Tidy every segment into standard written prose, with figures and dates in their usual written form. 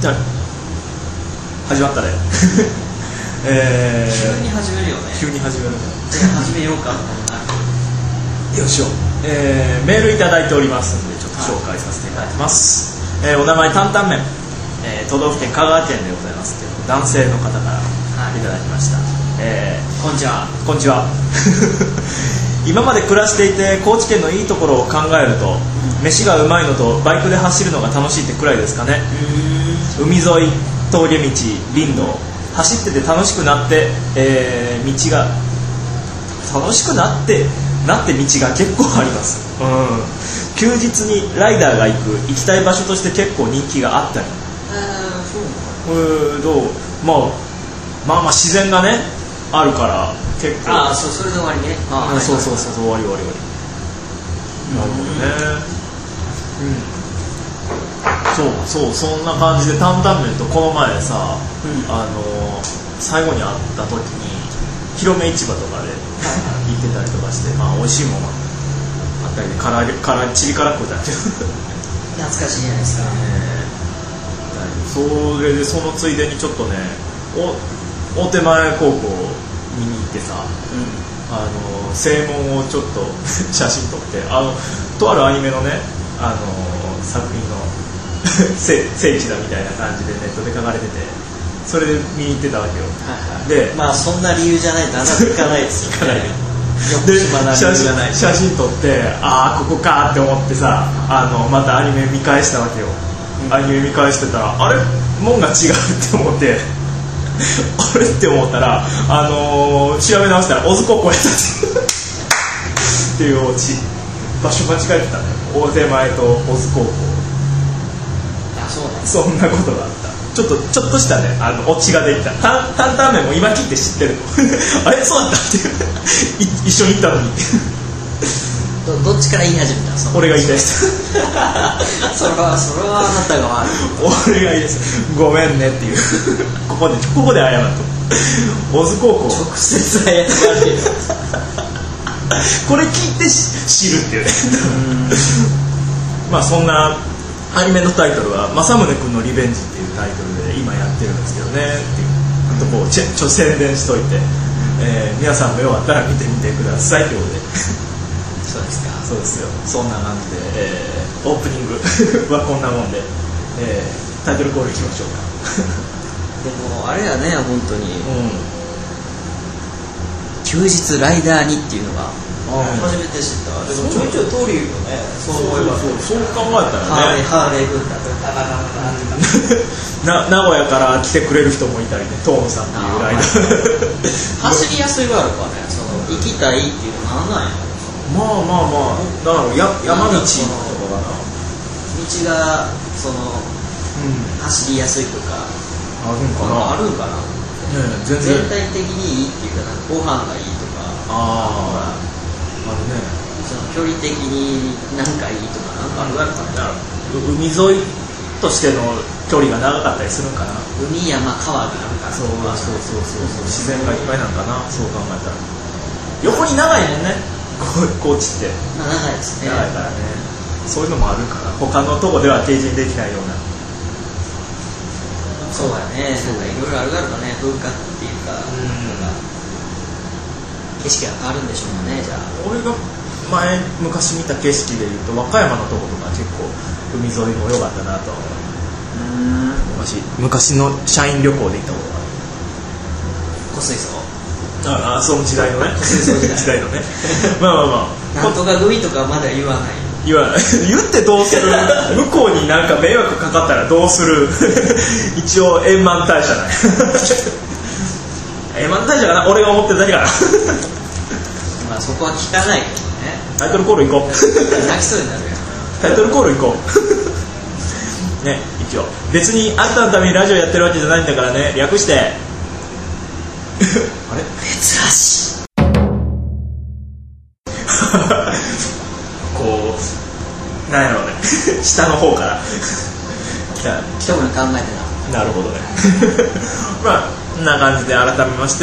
始まったね急に始めるよね。 急に始めるね。 始めようか。 よいしょ、メールいただいておりますのでちょっと紹介させていただきます、お名前担々麺、都道府県香川県でございますけど、男性の方からいただきました、 こんにちは。 こんにちは今まで暮らしていて高知県のいいところを考えると、飯がうまいのとバイクで走るのが楽しいってくらいですかね。海沿い、峠道、林道、走ってて楽しくなって、道が楽しくなって道が結構あります、休日にライダーが行きたい場所として結構人気があったり、どう、まあ自然がねあるから結構、 それで終わりね。 そう終わりなるほどね。そんな感じで担々麺とこの前さ、最後に会った時に広め市場とかで行ってたりとかして、美味しいものあったりでチリ辛食うたけど懐かしいじゃないですか、 それでそのついでにちょっとね大手前高校見に行ってさ、正門をちょっと写真撮ってとあるアニメのね、作品の聖地だみたいな感じでネットで書かれてて、それで見に行ってたわけよ、でそんな理由じゃないとあなた行かないですよねで写真撮ってここかって思ってさ、またアニメ見返したわけよ、アニメ見返してたらあれ門が違うって思ってあれって思ったら、調べ直したら小津高校やったっていう場所間違えてたね。大手前と小津高校。そんなことがあった。ちょっとしたね、オチができた。担々麺も今聞いて知ってるのあれそうだったって一緒に行ったのにどっちから言い始めたの？ 俺が言いたいですそれはあなたが悪い。 俺が言いです。ごめんねっていうここで謝ると小津高校直接謝るこれ聞いて知るっていうねそんなアニメのタイトルは政宗くんのリベンジっていうタイトルで今やってるんですけどねっていうとこを宣伝しといて、皆さんもよかったら見てみてくださいということでそうですか。 そうですよ。そんな感じで、オープニングはこんなもんで、タイトルコールいきましょうかでもあれやね、本当に、休日ライダーにっていうのが初めて知った。でもちょいちょい通りよね。そう思えばそう考えたらね、 ハーレー軍団名古屋から来てくれる人もいたりね、東野さんっていうライダー走りやすいがあるからね、行きたいっていうのなんや。 だから山道とかがな、道が走りやすいとかあるんかな、全体的にいいっていうか、ご飯がいいとか、 あるね、 距離的に何かいいとかあるからね。 海沿いとしての距離が長かったりするんかな。 海山川があるから、 そう自然がいっぱいなんかな、そう考えたら。横に長いもんね、高知って長いですね。 長いからね、そういうのもあるから、他のとこでは経験できないような。 そうだね、いろいろあるからね、文化っていうか、景色が変わるんでしょうかね。じゃあ俺が昔見た景色でいうと、和歌山のとことか結構海沿いも良かったなと思う。昔の社員旅行で行ったことがある。 湖水槽、 その時代のね時代のねなんとか組とかまだ言わない。 言ってどうする向こうになんか迷惑かかったらどうする一応円満退社だね円満退社かな、俺が思ってるだけかなそこは聞かないけどね。 タイトルコール行こう泣きそうになるやん。 タイトルコール行こうね、一応別にあんたのためにラジオやってるわけじゃないんだからね、略してあれ珍しいこうなんやろうね下の方から一言考えてなるほどねこんな感じで改めまして、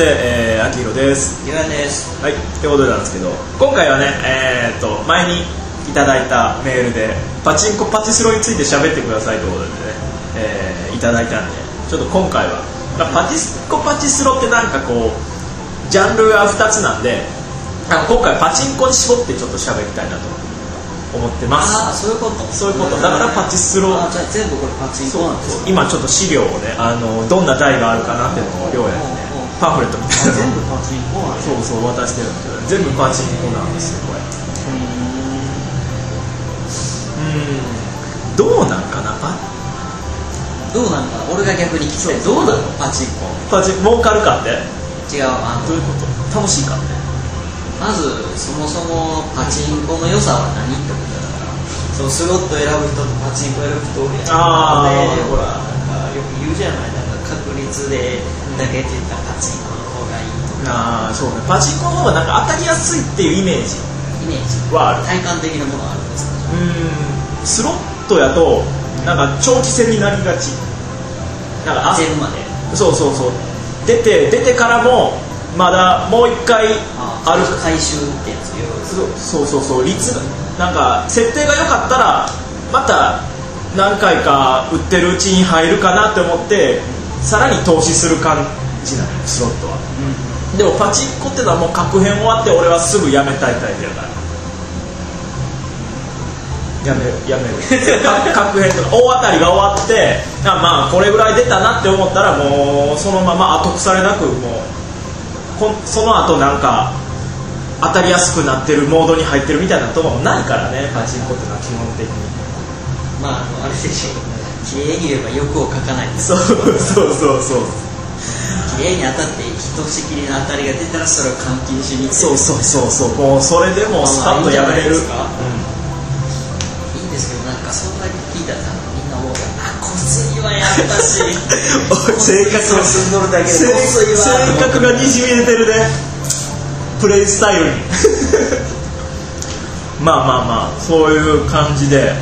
秋広です。 ゆうやです。 はい、ということなんですけど、今回はね、前にいただいたメールでパチンコパチスロについて喋ってくださいということでね、 いただいたんで、ちょっと今回は、パチスコパチスロってなんかこうジャンルが2つなんで、今回パチンコに絞ってちょっと喋りたいなと思ってます。 ああ、そういうこと。 そういうことだからパチスロ、 じゃあ全部これパチンコなんですか。 今ちょっと資料をね、どんな台があるかなっていうのを両親にね、パンフレットみたいな全部パチンコなんですか。 そう渡してるんですけど、全部パチンコなんですよこれ。どうなんかな、 どうなんか、俺が逆に聞きたい。どうなのパチンコ。 パチン儲かるかって。 違う、 どういうこと。楽しいかって。 まずそもそもパチンコの良さは何ってことだから、そのスロット選ぶ人とパチンコ選ぶ人おるやん。でほらなんかよく言うじゃない、なんか確率でだけって言ったらパチンコの方がいいとか。 そうね、パチンコの方がなんか当たりやすいっていうイメージはある。 体感的なものはあるんですか。 スロットやとなんか長期戦になりがち。なんか当てるまで。 そう出てからもまだもう一回ある回収ってやつよ。 そう率がなんか設定が良かったらまた何回か売ってるうちに入るかなって思ってさらに投資する感じなのスロットは。でもパチンコってのはもう確変終わって俺はすぐやめたいタイプやからやめる確変とか大当たりが終わって、まあこれぐらい出たなって思ったらもうそのまま後腐れなく、もうその後なんか当たりやすくなってるモードに入ってるみたいなとこもないからね、パチンコってのは基本的に。 まああれでしょう、綺麗に言えば欲をかかないんです。 そう綺麗に当たってひとしきりの当たりが出たらそれを換金しに行って、 そうもうそれでもうスパッとやめれる。 ですけど、なんかそんだけ聞いたらみんな思うよ、こすいはやったし性格がにじみ出てるね、プレイスタイルにまあそういう感じで、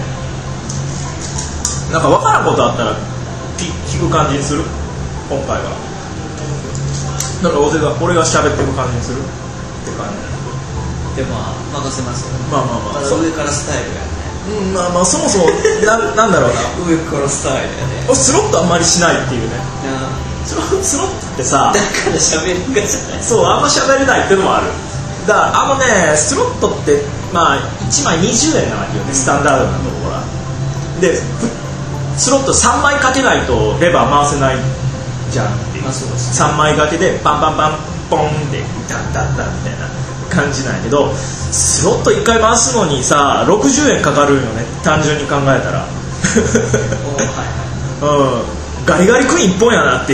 なんか分からんことあったら聞く感じにする。今回はなんか俺が喋ってる感じにするって感じでも任せますよ。 まあただ上からスタイルやね。 そもそもなんだろうな上からスタイルやね。 スロットあんまりしないっていうね。スロットってさ、 だから喋るかじゃない。 そう、あんま喋れないっていうのもある。だからスロットって1枚20円なわけよね、スタンダードなところは。でスロット3枚かけないとレバー回せないじゃんっていう。3枚掛けでパンパンパンポンってダンダンダンみたいな感じなんやけど、スロット1回回すのにさ60円かかるよね、単純に考えたらガリガリクイーン1本やなって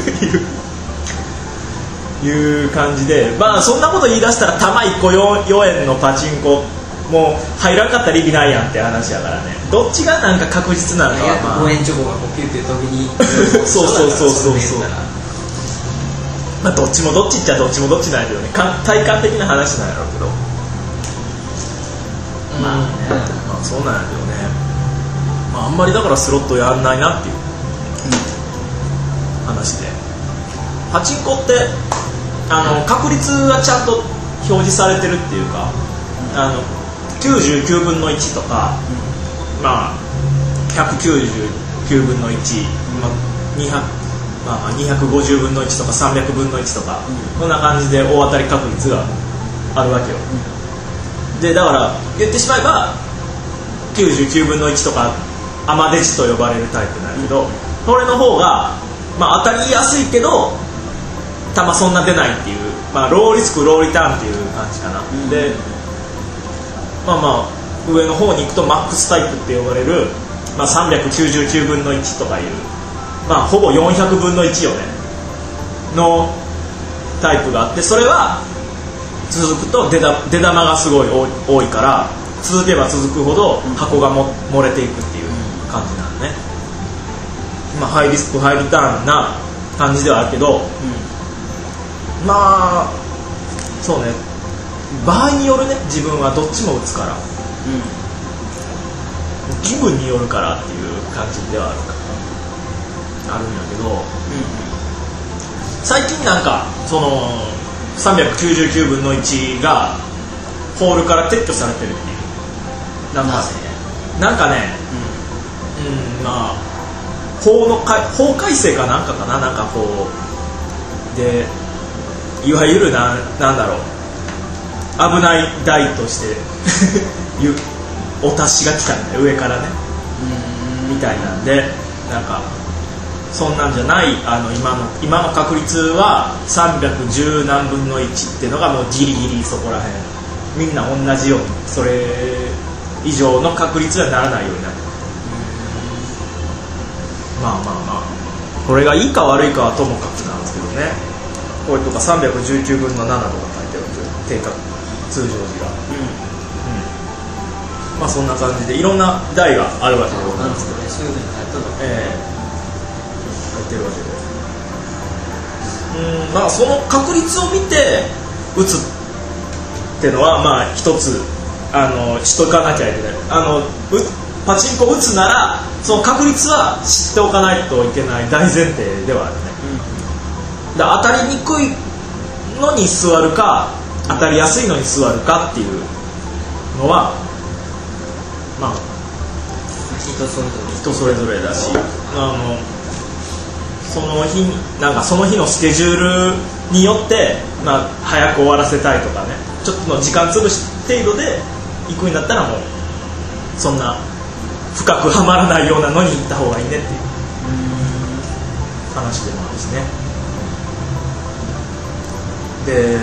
いう感じで、そんなこと言い出したら玉1個 4円のパチンコもう入らんかったら意味ないやんって話やからね。どっちがなんか確実なのかは 5円チョコがピューピュー飛びにそうどっちもどっちっちゃどっちもどっちなんやけどね、体感的な話なんやろうけど、そうなんやけどね、あんまりだからスロットやんないなっていう話で、パチンコって確率がちゃんと表示されてるっていうか、99分の1とか、199分の1、250分の1とか300分の1とか、こんな感じで大当たり確率があるわけよ。でだから言ってしまえば99分の1とかアマデジと呼ばれるタイプなんやけど、これの方が、当たりやすいけど球そんな出ないっていう、ローリスクローリターンっていう感じかな。で上の方に行くとマックスタイプって呼ばれる、399分の1とかいう、ほぼ400分の1よねのタイプがあって、それは続くと出玉がすごい多いから、続けば続くほど箱が漏れていくっていう感じなのね。ハイリスクハイリターンな感じではあるけど、そうね、場合によるね、自分はどっちも打つから、気分によるからっていう感じではあるんだけど、最近なんかその399分の1がホールから撤去されてるっていう、なんかね、 法改正かなんかかな、なんかこうでいわゆるなんだろう、危ない台としてお達しが来たんで上からねみたいなんで、なんかそんなんじゃない、今の確率は310何分の1っていうのがもうギリギリそこら辺みんな同じようにそれ以上の確率にはならないようになる。まあこれがいいか悪いかはともかくなんですけどね。これとか319分の7とか書いてあるんで定格通常時が、まあそんな感じでいろんな台があるわけでございますけど、 そういうふうに書いてある書いてるわけで、まあその確率を見て打つっていうのはまあ一つしとかなきゃいけない。パチンコ打つならその確率は知っておかないといけない大前提ではあるね、だ当たりにくいのに座るか当たりやすいのに座るかっていうのはまあ人それぞれだし、その日のスケジュールによって、まあ、早く終わらせたいとかね、ちょっとの時間潰し程度で行くんだったらもうそんな深くはまらないようなのに行った方がいいねっていう話でもあるしね。で、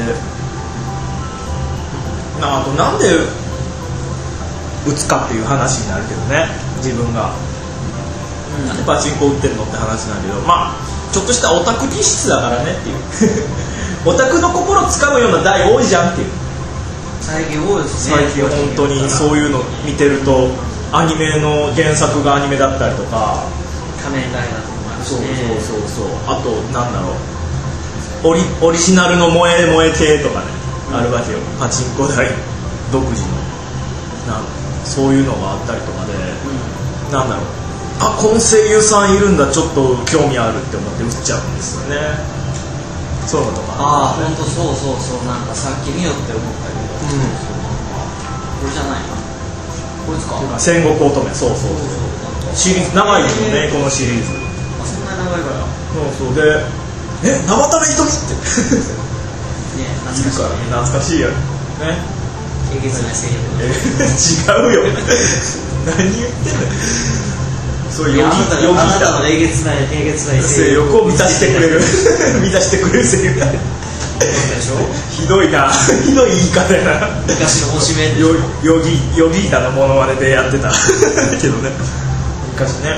あとなんで打つかっていう話になるけどね、自分がなんでパチンコ打ってるのって話なんだけど、まあちょっとしたオタク気質だからねっていうオタクの心つかむような台多いじゃんっていう。 最近多いですね。 最近本当にそういうの見てると、アニメの原作がアニメだったりとか、 仮面ライダーとかもあるしね。 そうあとなんだろう、オリジナルの萌え系とかね、あるわけよ。パチンコ台独自のそういうのがあったりとかで、なんだろう、あ、この声優さんいるんだ、ちょっと興味あるって思って打っちゃうんですよね。そういうのとか、 ああ本当そうなんかさっき見よって思ったけど、これじゃないな、こいつか、 戦国乙女、そうシリーズ長いよね、このシリーズ。 あ、そんな長いから。 そうで、生田目糸ってね、 懐かしいよね。 えげつない声優。 違うよ何言ってんだよ。そういうあなたのえげつない性欲を満たしてくれる満たしてくれる声優だでしょ。ひどいな、ひどい言い方やな。 昔の推しメンヨギータのモノマネでやってたけどね、昔ね、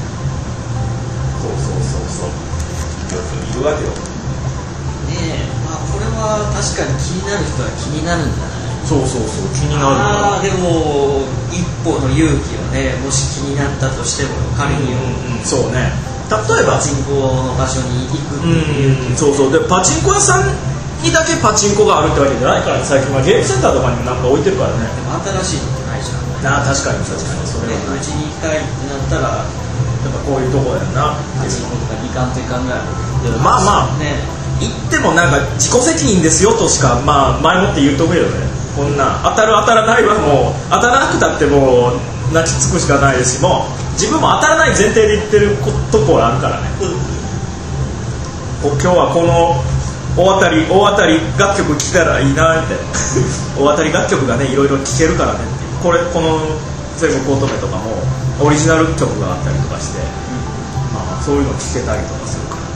そうよくいるわけよね。まあこれは確かに気になる人は気になるんじゃない。 そう気になるから。 でも一歩の勇気はね、もし気になったとしても仮にそうね、例えばパチンコの場所に行くっていう、 そうで、パチンコ屋さんにだけパチンコがあるってわけじゃないから、最近はゲームセンターとかにもなんか置いてるからね。 でも新しいのってないじゃん。 確かにそれはない。 うちに行きたいってなったら、 やっぱこういうとこだよな、 パチンコとか行かんといかんぐらい。 まあね、行ってもなんか自己責任ですよとしか、まあ前もって言うとくよね。こんな当たる当たらないはもう当たらなくたってもう泣きつくしかないですし、もう自分も当たらない前提で言ってるところあるからね。今日はこの大当たり楽曲聴けたらいいなみたいな大当たり楽曲がねいろいろ聴けるからねっていう。この戦国乙女とかもオリジナル曲があったりとかして、まあそういうの聴けたりとかするからね。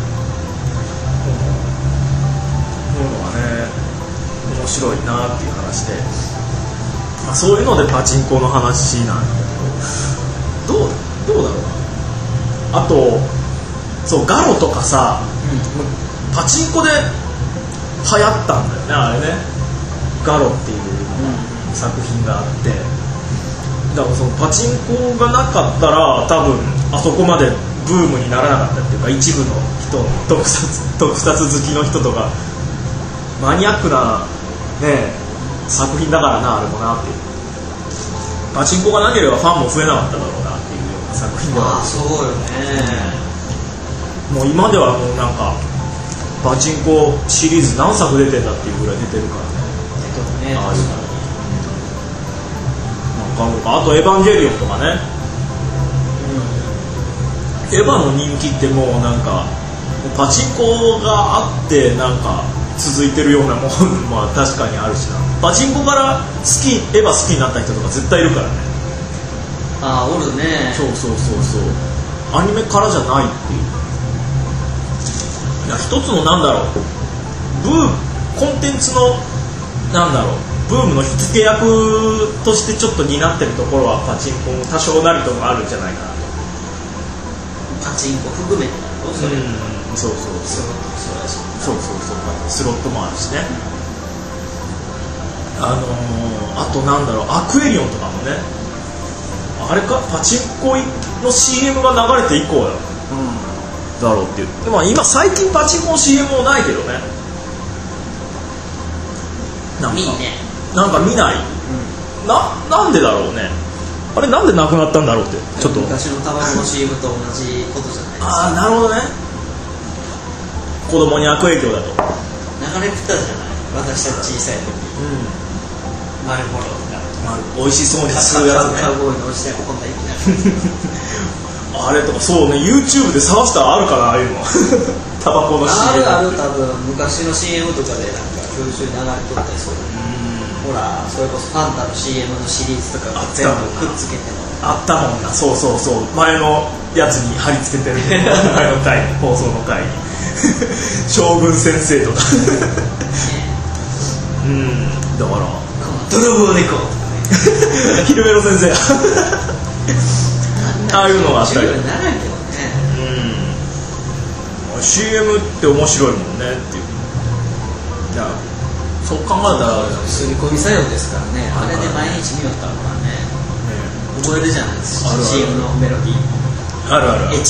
そういうのはね面白いなっていう話で、まあ、そういうのでパチンコの話なんだけど、どうだろうな。あとそうガロとかさ、パチンコで流行ったんだよね、あれね。ガロっていう作品があって、だからそのパチンコがなかったら多分あそこまでブームにならなかったっていうか、一部の人、特撮好きの人とかマニアックなね作品だからな、あれもなっていう。パチンコがなければファンも増えなかっただろうなっていうような作品ではある。 そうよね。 もう今ではもうなんかパチンコシリーズ何作出てんだっていうぐらい出てるからね。ああいうのなんかあとエヴァンゲリオンとかね、 エヴァの人気ってもうなんかパチンコがあってなんか続いてるようなもんも確かにあるしな。パチンコからエヴァ好きになった人とか絶対いるからね。 ああおるね。 そうアニメからじゃないっていう。いや一つのなんだろうコンテンツのなんだろうブームの火付け役としてちょっと担ってるところはパチンコも多少なりともあるんじゃないかなと。 パチンコ含めてだろそれ。 そうスロットもあるしね。あとなんだろうアクエリオンとかもねあれかパチンコの CM が流れて以降だろうっていう。でも今最近パチンコの CM もないけどね。なんか見ない、なんでだろうね。あれなんでなくなったんだろうってちょっと昔のタバコの CM と同じことじゃないですか。 ああなるほどね。子供に悪影響だと流れてたじゃない私たち小さい時。マルボロとか美味しそうにするやつね。 カウボーイの落ちてこんな意味なあれとかそうね YouTube で探したらあるかなああいうのタバコの CM ある多分昔の CM とかでなんか風習に流れとったりそう。ほらそれこそファンタの CM のシリーズとか全部くっつけてのあったもんな。そう前のやつに貼り付けてる前の回放送の回に将軍先生とかだから泥棒猫とかねヒルメロ先生ああいうのがあったりならんけどね。 CM って面白いもんねっていう。いやそう考えたら刷り込み作用ですからね。あれで毎日見よったからね覚えるじゃないですか。 CM のメロディーある越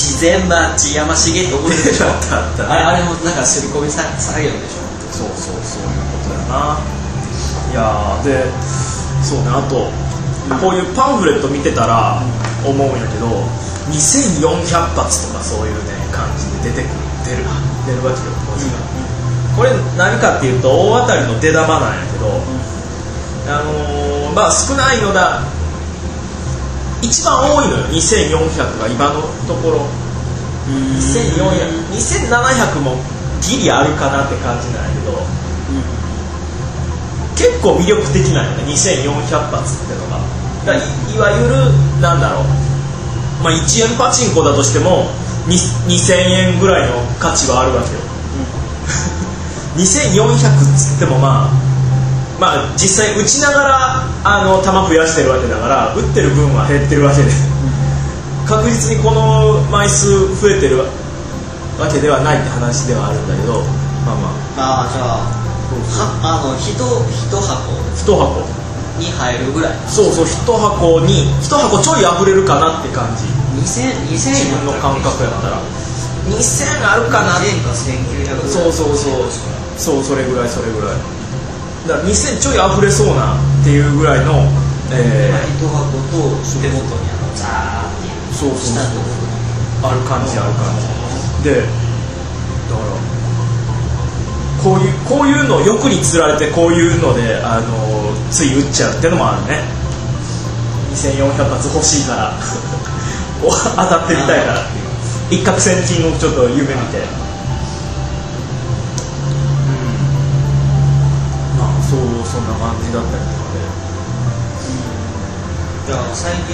そういうことやな。いやでそうね。あとこういうパンフレット見てたら思うんやけど2400発とかそういうね感じで出るわけよ文字が。これ何かっていうと大当たりの出玉なんやけど、少ないのだ一番多いのよ2400が今のところ。2700もギリあるかなって感じなんやけど、結構魅力的なのね2400発ってのが。だいわゆるなんだろう、1円パチンコだとしても2000円ぐらいの価値はあるわけよ。2400っつっても実際打ちながら球増やしてるわけだから打ってる分は減ってるわけで確実にこの枚数増えてるわけではないって話ではあるんだけどじゃあ1箱に入るぐらい。 1箱ちょい溢れるかなって感じ。 2000 自分の感覚やったら2000あるかな。 2000か1900。 そうそれぐらいだから2000ちょい溢れそうなっていうぐらいの、 1箱と手元にザーっていう下のところある感じで、だからこういうの欲につられてこういうのでつい打っちゃうっていうのもあるね。2400発欲しいから当たってみたいなっていう一攫千金をちょっと夢見て、そんな感じだったりとかで、最近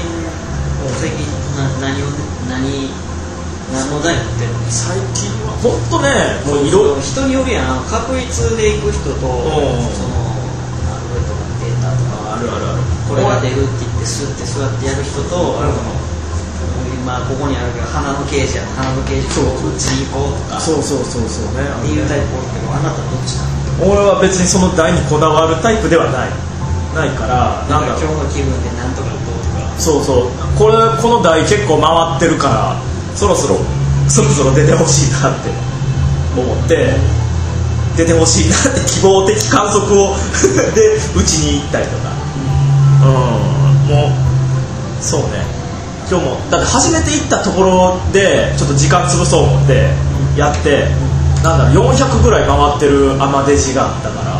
何の台持ってるの？ 最近は本当ねもう人によるやん。確率で行く人とそのアルゴリズムデータとかあるこれが出るって言ってスッて座ってやる人と今ここにあるけど鼻のケージこう打ちに行こうとかそうねっていうタイプおるけど、あなたどっちなの？ 俺は別にその台にこだわるタイプではないから今日の気分でなんとかどうとかこの台結構回ってるからそろそろ出てほしいなって思って出てほしいなって希望的観測をで打ちに行ったりとか、もうそうね今日もだって初めて行ったところでちょっと時間潰そう思ってやって400ぐらい回ってるアマデジがあったから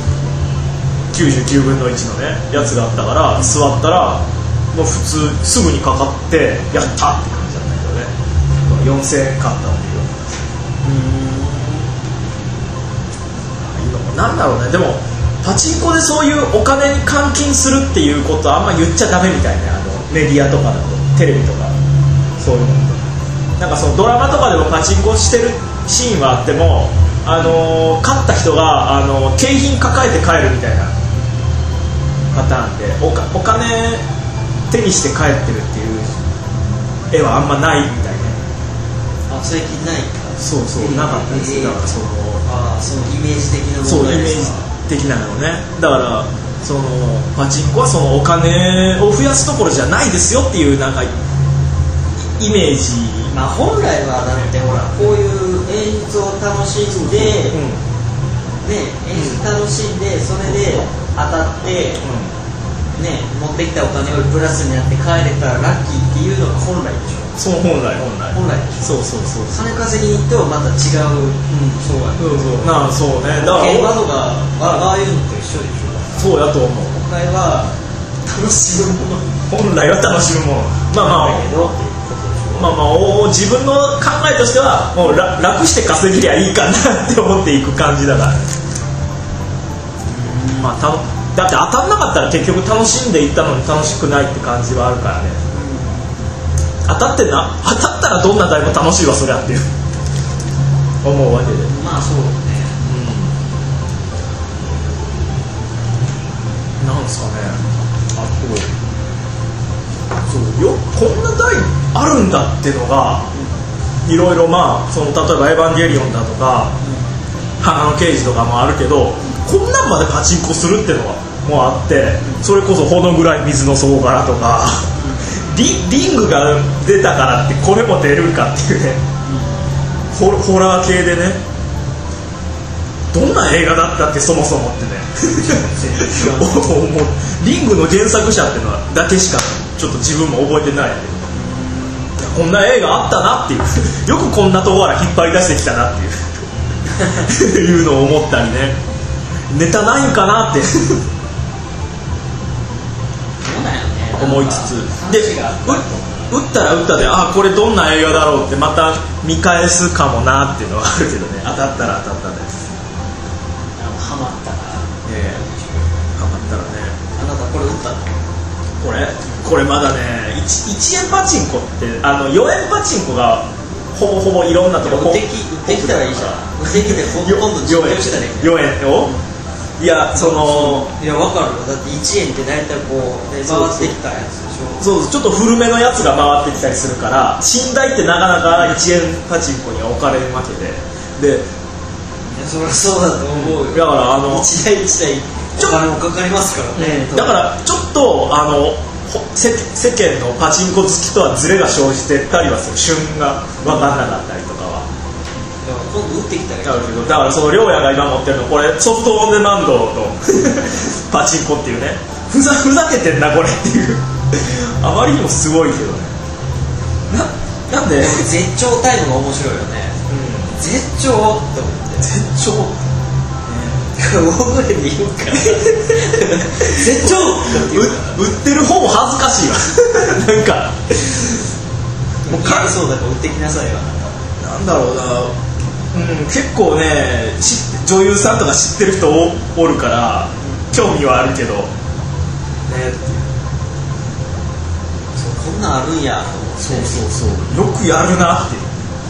99分の1のねやつがあったから座ったらもう普通すぐにかかってやったって感じだったけどね。 4000円買ったっていう。なんだろうね。でもパチンコでそういうお金に換金するっていうことはあんま言っちゃダメみたいね。メディアとかだと、テレビとかそういうのなんかそのドラマとかでもパチンコしてるシーンはあっても、勝った人が景品抱えて帰るみたいなパターンで、お金手にして帰ってるっていう絵はあんまないみたいね。 最近ないか。 そうなかったです。だからそのイメージ的なものですか。そうイメージ的なのね。だからそのパチンコはそのお金を増やすところじゃないですよっていうなんかイメージ。 本来はだってほらこういう演出を楽しんで、演出楽しんでそれで当たって、持ってきたお金をプラスになって帰れたらラッキーっていうのが本来でしょ。 そう本来でしょ。 そう金稼ぎに行ってもまた違う。そうね。だから競馬とかああいうのと一緒でしょ。 そうやと思う。 本来は楽しむもの。 本来は楽しむもの。自分の考えとしてはもう楽して稼ぎりゃいいかなって思っていく感じだから。だって当たんなかったら結局楽しんでいったのに楽しくないって感じはあるからね。当たったらどんな台も楽しいわそりゃっていう思うわけで。 そうね。 なんですかね。こんな台あるんだってのがいろいろその例えばエヴァンゲリオンだとか、花の刑事とかもあるけど、こんなんまでパチンコするってのがもあって、それこそほのぐらい水の底からとか、リングが出たからってこれも出るかっていうね、ホラー系でね、どんな映画だったってそもそもってねリングの原作者っていうのはだけしかちょっと自分も覚えてないけど、こんな映画あったなっていうよくこんなところから引っ張り出してきたなっていういうのを思ったりね、ネタないんかなって思いつつで、打ったら打ったで、これどんな映画だろうってまた見返すかもなっていうのはあるけどね。当たったら当たったでハマったらハマったらね。 あなたこれ打ったの？ これまだね、1円パチンコって4円パチンコがほぼいろんなところ打ってきたらいいじゃん。打ってきて今度実験したらいい。 4円をいや分かるよ。だって1円って大体こう、回ってきたやつでしょ。 そうちょっと古めのやつが回ってきたりするから、寝台ってなかなか1円パチンコには置かれるわけで、 そりゃそうだと思うよ。 だから 1台1台お金もかかりますからね。 だからちょっと世間のパチンコ好きとはズレが生じてたりはする。旬が分かんなかったりとかは。 今度打ってきたらいい。 だからその亮也が今持ってるのこれソフトオンデマンドとパチンコっていうね、ふざけてんなこれっていうあまりにもすごいけどね。なんで絶頂タイムが面白いよね。絶頂って思って。 絶頂大声で言うから絶頂売ってる方も恥ずかしいわなんかもう買いそうだから売ってきなさいよ。 なんだろうな、結構ね女優さんとか知ってる人おるから興味はあるけどね。 こんなんあるんやと思って。 そうよくやるなって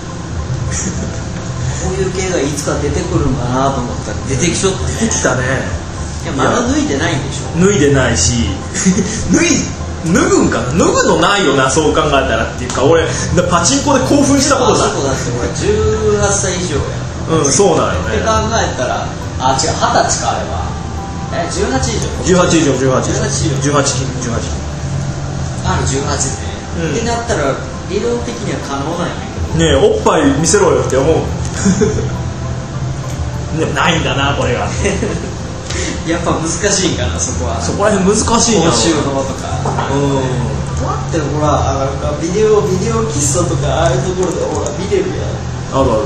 こういう系がいつか出てくるんかなと思ったら出てきちゃったね。 出てきたね。 いやまだ脱いでないんでしょ。 脱いでないし脱ぐんかな、脱ぐのないよな、そう考えたらっていうか、俺パチンコで興奮したことない。 そうだって俺18歳以上や。 そうなんよね。 って考えたら違う、20歳かあれは。18以上。 18以上。 18ってなったら理論的には可能なんやけどね。おっぱい見せろよって思うないんだなこれがやっぱ難しいんかな、そこは。 そこら辺難しいんやろ。 収納とかだってほらなんかビデオ喫茶とかああいうところでほら見れるやん。 ある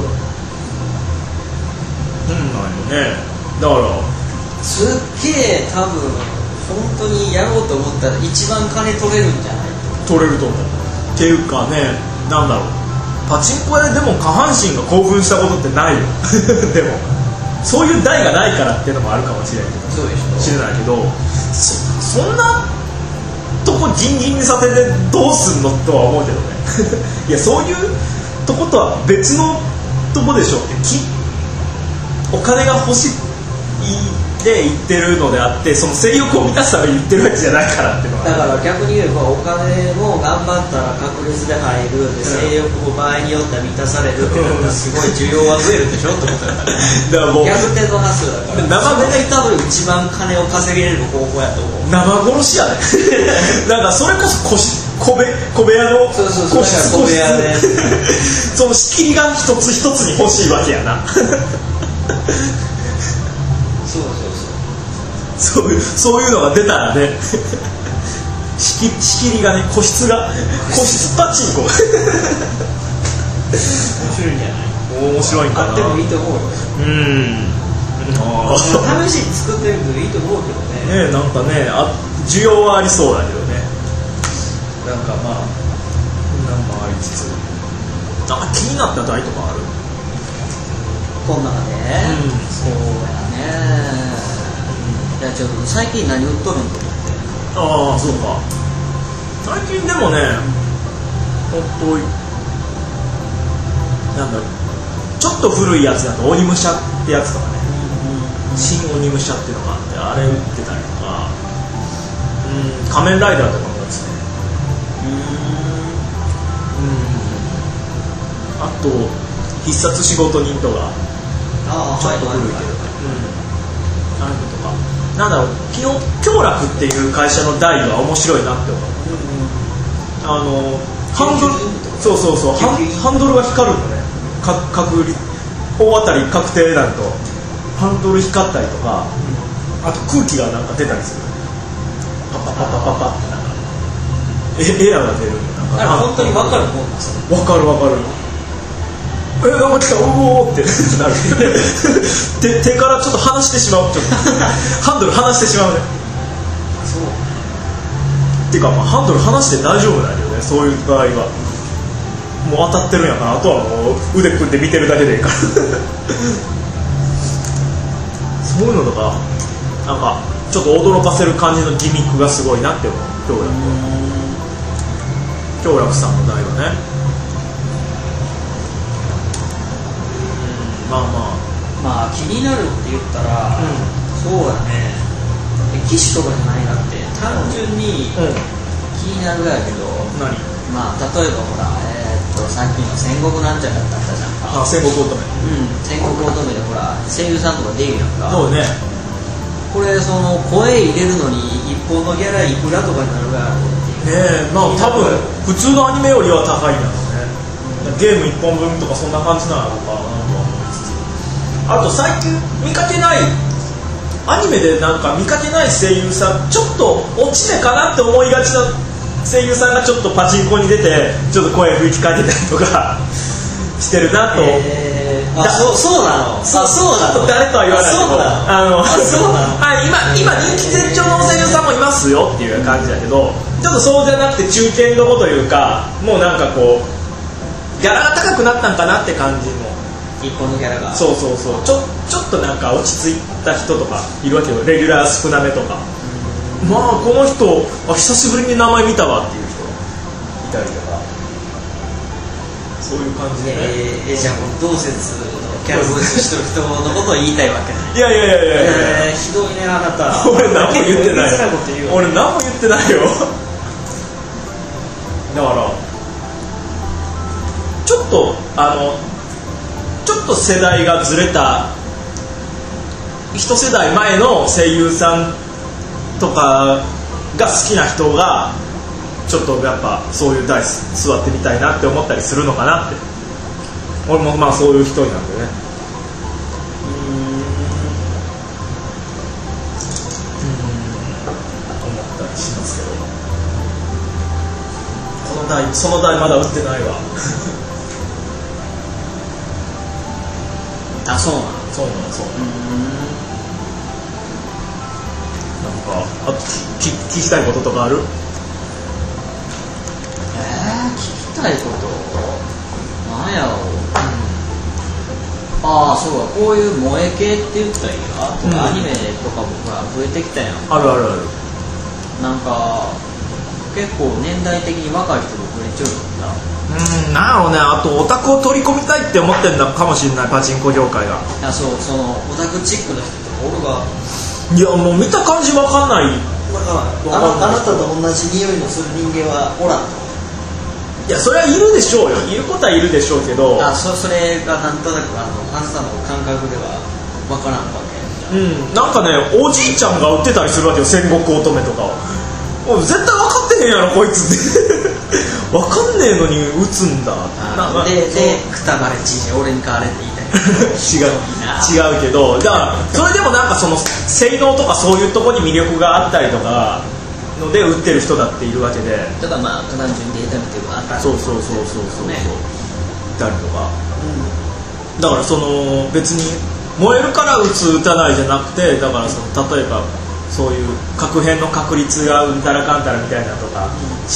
なんよね。だからすっげえ多分本当にやろうと思ったら一番金取れるんじゃない？ 取れると思う。っていうかね、なんだろう、 パチンコ屋でも下半身が興奮したことってないよでもそういう台がないからっていうのもあるかもしれないけど、 そうでしょ、 知らないけど、そんなとこギンギンにさせてどうすんのとは思うけどねいやそういうとことは別のとこでしょって、お金が欲しいで言ってるのであって、その性欲を満たすために言ってるわけじゃないからっていうのは、 だから逆に言えばお金も頑張ったら確率で入るで、性欲も場合によっては満たされるってなったらすごい需要は増えるでしょってことだからもう逆転の発想だから、それが多分一番金を稼げれる方法やと思う。 生殺しやねなんかそれこそ小部屋のそう小部屋でその仕切りが一つ一つに欲しいわけやなそういうのが出たらね仕切りがね、個室パチンコ面白いんじゃない？ 面白いんかな。 あってもいいと思うよ。試しに作ってみるといいと思うけどね。 なんかね、需要はありそうだけどね。なんかまあなんかありつつ、なんか気になった台とかある？ こん中で、そうやね。いやちょっと最近何売っとるんと思って。 ああそうか。最近でもね、本当なんだろう、ちょっと古いやつだと鬼武者ってやつとかね、新鬼武者っていうのがあって、あれ売ってたりとか、仮面ライダーとかもですね。あと必殺仕事人とか、ちょっと古いけど、あれとか。なんだろう、京楽っていう会社の台は面白いなって思う。ハンドル、そうハンドルが光るのね。大当たり確定になるとハンドル光ったりとか、あと空気がなんか出たりする。パパパパパパってなんかエラーが出る。 なんか本当に分かるもんですよ。 分かる。なんか来た、おーってなる手からちょっと離してしまう、ちょっとハンドル離してしまうね。 そうっていうか、まあ、ハンドル離して大丈夫なんだよね、そういう場合は。もう当たってるんやから、あとはもう腕組んで見てるだけでいいからそういうのとか、なんかちょっと驚かせる感じのギミックがすごいなって思う。京楽さんの台はね、 まあ気になるって言ったら、そうだね、機種とかじゃないなって、単純に気になるやけど、まあ例えばほら、さっきの戦国なんちゃらだったじゃんか。 戦国乙女。 戦国乙女でほら声優さんとか出るやんか。 そうね。 これその声入れるのに一本のギャラいくらとかになるやろっていう。 まあ多分普通のアニメよりは高いんだろうね。ゲーム1本分とかそんな感じなのかなとは思いつつ、あと最近見かけないアニメでなんか見かけない声優さん、ちょっと落ち目かなって思いがちな声優さんがちょっとパチンコに出てちょっと声吹き替えてたりとかしてるなと。 そうなの。そうなの。 誰とは言わないけど、 そうなの。 はい、今人気絶頂の声優さんもいますよっていう感じだけど、ちょっとそうじゃなくて中堅どこというか、もうなんかこうギャラが高くなったんかなって感じの。 一本のギャラが。 そうちょっとなんか落ち着いた人とかいるわけよ。レギュラー少なめとか。まあこの人久しぶりに名前見たわっていう人いたりとか、そういう感じでね。 じゃあもう同説のキャラボイスしてる人のことを言いたいわけね。 いや、 ひどいねあなた。 俺何も言ってない。俺何も言ってないよだからちょっと世代がずれた一世代前の声優さんとかが好きな人がちょっとやっぱそういう台座ってみたいなって思ったりするのかなって。俺もまあそういう人なんでね。思ったりしますけど、その台まだ売ってないわあ、そうなの。 なんかあと聞きたいこととかある？ 聞きたいことななんやろう、ああそうだ、こういう萌え系って言ったらいいか、アニメとかもほら増えてきたやん。 あるあるある。 なんか結構年代的に若い人も増えちゃうんだ。 なんやろうね、あとオタクを取り込みたいって思ってるのかもしれない、パチンコ業界が。 いや、そのオタクチックな人とかおるが。 いや、もう見た感じわかんない。 あなたと同じ匂いのする人間はおらんと。 いや、それはいるでしょうよ、いることはいるでしょうけど、 それがなんとなくあなたの感覚ではわからんわけ。 なんかね、おじいちゃんが売ってたりするわけよ、戦国乙女とかを。絶対分かってへんやろこいつって分かんねえのに打つんだ。 でくたばれちい俺に変われって言いたい違うけど、だからそれでもなんかその性能とかそういうところに魅力があったりとかので売ってる人だっているわけで、 だからまあ単純にデータ見てるあったりそうね、たりとか、だからその別に燃えるから打つ打たないじゃなくて、だからその例えばそういう核変の確率がうんたらかんたらみたいなとか、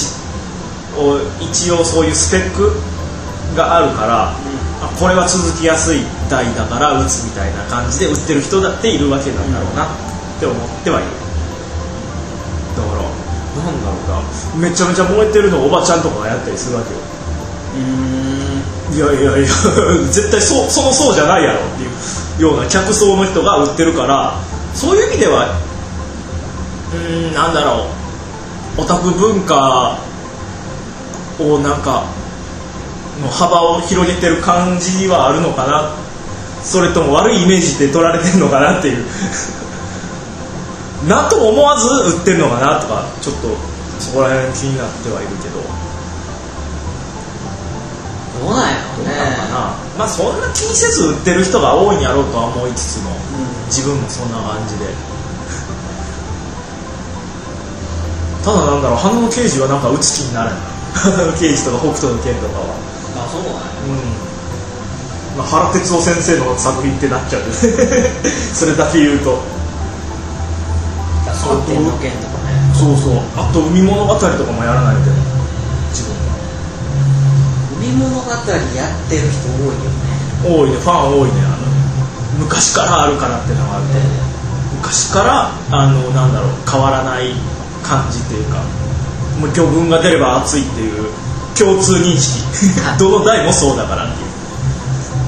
一応そういうスペックがあるから、これは続きやすい台だから打つみたいな感じで打ってる人だっているわけなんだろうなって思ってはいる。だからなんだろうな、めちゃめちゃ燃えてるのをおばちゃんとかがやったりするわけよ。いや絶対そうじゃないやろっていうような客層の人が売ってるから、そういう意味ではなんだろう、オタク文化をなんかの幅を広げてる感じはあるのかな、それとも悪いイメージで取られてるのかなっていうなんとも思わず売ってるのかなとか、ちょっとそこら辺気になってはいるけど、 どうなんやろね。 まあそんな気にせず売ってる人が多いんやろうとは思いつつも、自分もそんな感じでただなんだろう、花の刑事はなんか打つ気にならない花の刑事とか北斗の拳とかは。 そうなんや。 まあ、原哲夫先生の作品ってなっちゃうそれだけ言うと。 蒼天の剣とかね。 あと海物語とかもやらないで自分は。 海物語やってる人多いよね。 多いね、ファン多いね。昔からあるからってのがあって、昔からなんだろう、変わらない感じっていうか、もう魚群が出れば熱いっていう共通認識どの台もそうだからっていう。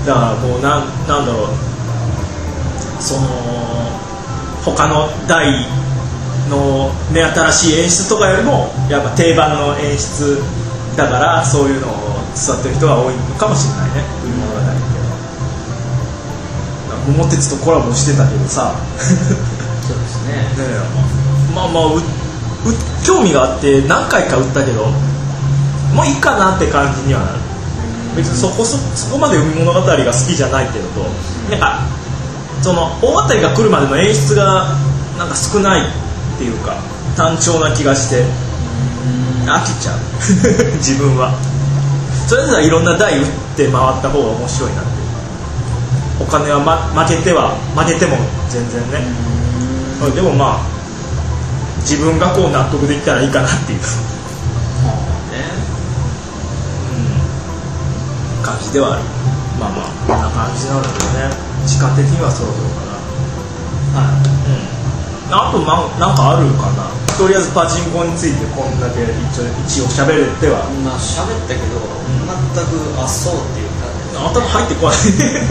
だからもうなんだろう、その他の台の目新しい演出とかよりもやっぱ定番の演出だから、そういうのを伝わってる人が多いのかもしれないね、海物語って。桃鉄とコラボしてたけどさそうですね。 まあ興味があって何回か打ったけど、もういいかなって感じにはなる。別にそこまで海物語が好きじゃないけどと、なんかその大当たりが来るまでの演出がなんか少ないっていうか、単調な気がして飽きちゃう自分は。それぞれいろんな台打って回った方が面白いなって。お金は、負けても全然ね、でもまあ自分がこう納得できたらいいかなっていう感じではある。まあこんな感じなんだけどね、時間的にはそろそろかな。あとなんかあるかな。とりあえずパチンコについてこんだけ一応喋れては、 まあ喋ったけど、全くそうっていう感じ。 頭入ってこないじゃ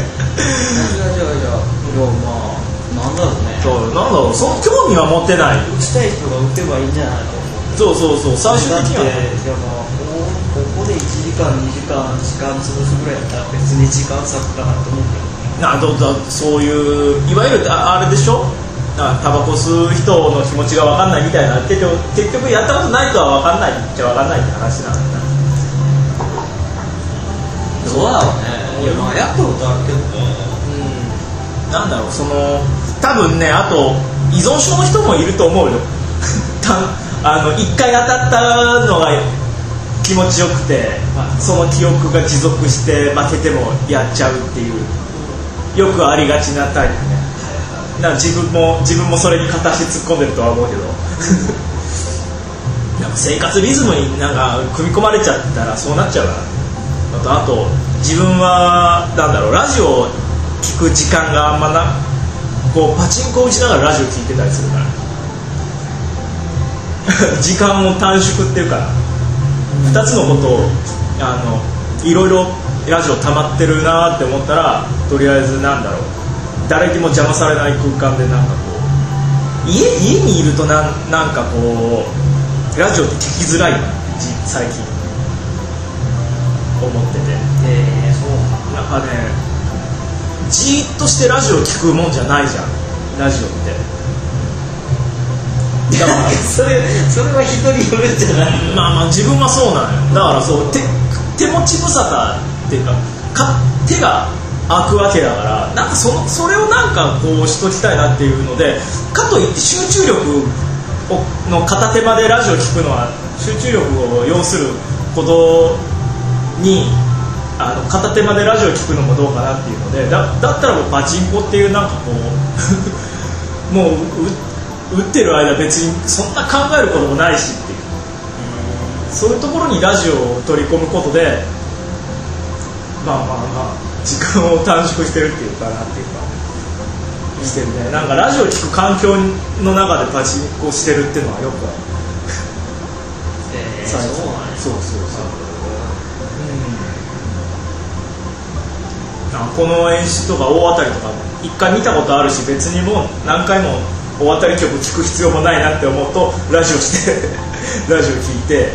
まあなんだろうね。 なんだろう、その興味は持ってない。 打ちたい人が打てばいいんじゃないと思う。 そう最終的にはここで1時間2時間時間潰すぐらいだったら別に時間割くかなと思うけど、 そういういわゆるあれでしょ、タバコ吸う人の気持ちが分かんないみたいな、結局やったことない人は分かんないっちゃ分かんないって話なんだ。 どうだろうね。いや、まあやったことあるけどね。 なんだろう、その多分ね、あと依存症の人もいると思うよ一回当たったのが気持ちよくて、その記憶が持続して負けてもやっちゃうっていう、よくありがちなタイプね。だから自分もそれに片足突っ込んでるとは思うけどなんか生活リズムになんか組み込まれちゃったらそうなっちゃうから。あと自分はなんだろう、ラジオを聞く時間があんまな、こうパチンコ打ちながらラジオ聞いてたりするから時間を短縮っていうか、2つのことをいろいろラジオ溜まってるなって思ったら、とりあえずなんだろう、誰にも邪魔されない空間でなんかこう家にいるとなんかこうラジオって聞きづらいな最近思ってて、そうなんかね、じーっとしてラジオ聞くもんじゃないじゃん、ラジオって。だからそれは人によるんじゃない？ まあ自分はそうなんよ。だからそう手持ち無沙汰っていうか、手が開くわけだから、なんかそれをなんかこうしときたいなっていうので、かといって集中力の片手間でラジオ聞くのは集中力を要することに片手間でラジオ聞くのもどうかなっていうので、だったらもうパチンコっていうなんかこうもう打ってる間別にそんな考えることもないしっていう、そういうところにラジオを取り込むことでまあ時間を短縮してるっていうかなんていうかしてるね。なんかラジオ聞く環境の中でパチンコしてるっていうのはよくある。そうこの演出とか大当たりとか一回見たことあるし、別にもう何回も大当たり曲聞く必要もないなって思うとラジオしてラジオ聞いて、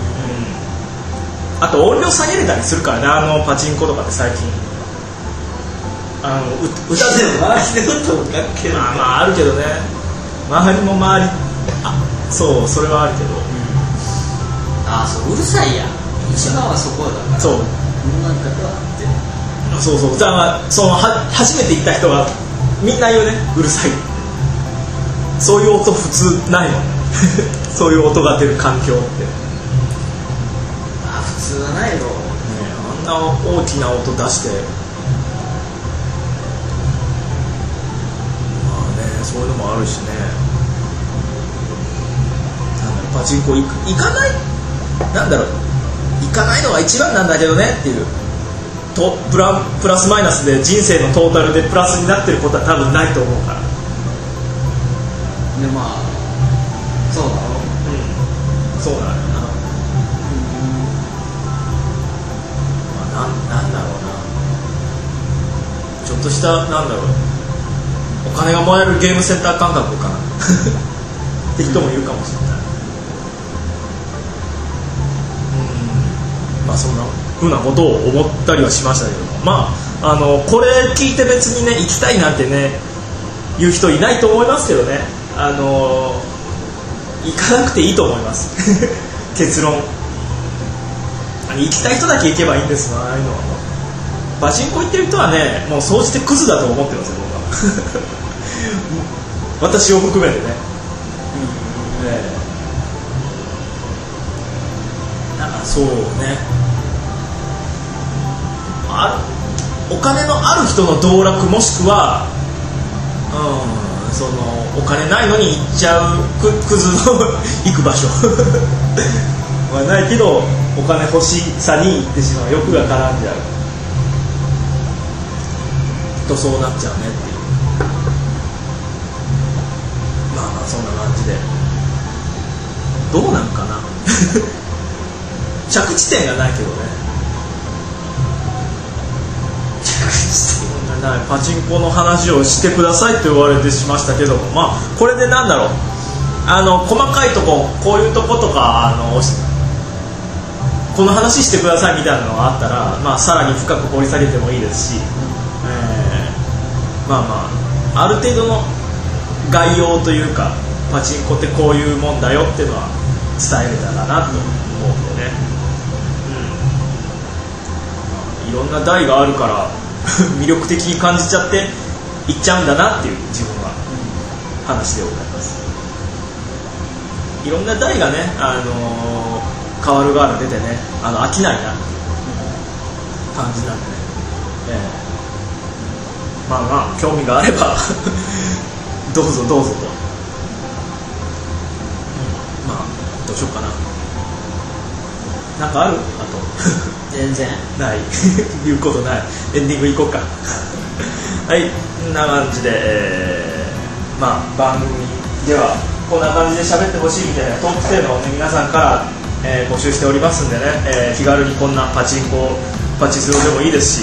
あと音量下げれたりするからね、パチンコとかで最近歌でも周りの音もかっけえな。 まああるけどね、周りも周りそうそれはあるけど、 そううるさいやん、一番はそこだから。 そうなんかとはってそうだから初めて行った人はみんな言うね、うるさい。そういう音普通ないのそういう音が出る環境って普通はないよ、 あんな大きな音出してそういうのもあるしね。パチンコ行かない、なんだろう、行かないのが一番なんだけどねっていうと、プラスマイナスで人生のトータルでプラスになってることは多分ないと思うから。 でそうなの、 そうなのよな。なんだろうな、ちょっとしたなんだろう、お金がもらえるゲームセンター感覚かなって人もいるかもしれない。そんな風なことを思ったりはしましたけども、これ聞いて別にね行きたいなんてね言う人いないと思いますけどね、行かなくていいと思います結論。行きたい人だけ行けばいいんですわ。ああいうのはもうパチンコ行ってる人はね、もう総じてクズだと思ってますよ僕は私を含めてね、なんかそうね、お金のある人の道楽もしくは、そのお金ないのに行っちゃうクズの行く場所はないけど、お金欲しさに行ってしまう、欲が絡んじゃうとそうなっちゃうねっていう、そんな感じでどうなんかな着地点がないけどね、パチンコの話をしてくださいと言われてしましたけども、これでなんだろう、細かいとこ、こういうとことかこの話してくださいみたいなのがあったら、さらに深く掘り下げてもいいですし、ある程度の概要というか、パチンコってこういうもんだよっていうのは伝えれたらなと思うんでね、いろんな台があるから魅力的に感じちゃって行っちゃうんだなっていう自分は話でございます。いろんな台がね、変わる側が出てね、飽きないな感じなんでね、興味があればどうぞどうぞと、どうしようかな、なんかある？あと全然ない言うことない。エンディングいこうかはい、こんな感じで、まあ番組ではこんな感じで喋ってほしいみたいなトークテーマをね皆さんから、募集しておりますんでね、気軽にこんなパチスロでもいいですし、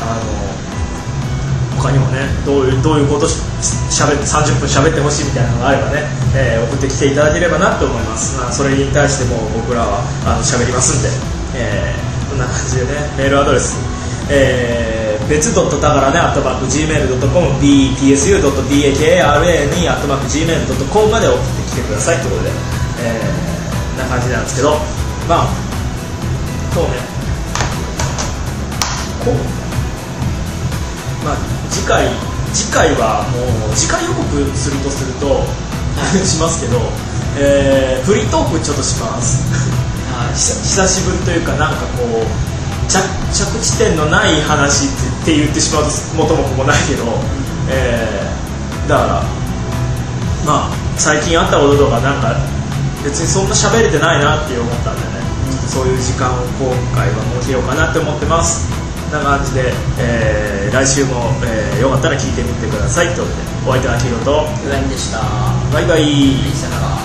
他にもねどういうこと30分喋ってほしいみたいなのがあればね、送ってきていただければなと思います。それに対しても僕らは喋りますんで、こんな感じでねメールアドレス、別たからね@gmail.com btsu.dakarani@gmail.com まで送ってきてくださいということで、こんな感じなんですけど、まあそうねまあ次回はもう次回予告するとしますけど、フリートークちょっとします久しぶりというか、なんかこう着地点のない話って言ってしまうと元も子もないけど、だからまあ最近あったこととかなんか別にそんな喋れてないなって思ったんでね、そういう時間を今回は設けようかなって思ってます。こんな感じで、来週も、よかったら聞いてみてくださいということで、お相手はヒロとうらんでした。 バイバイ。 さよなら。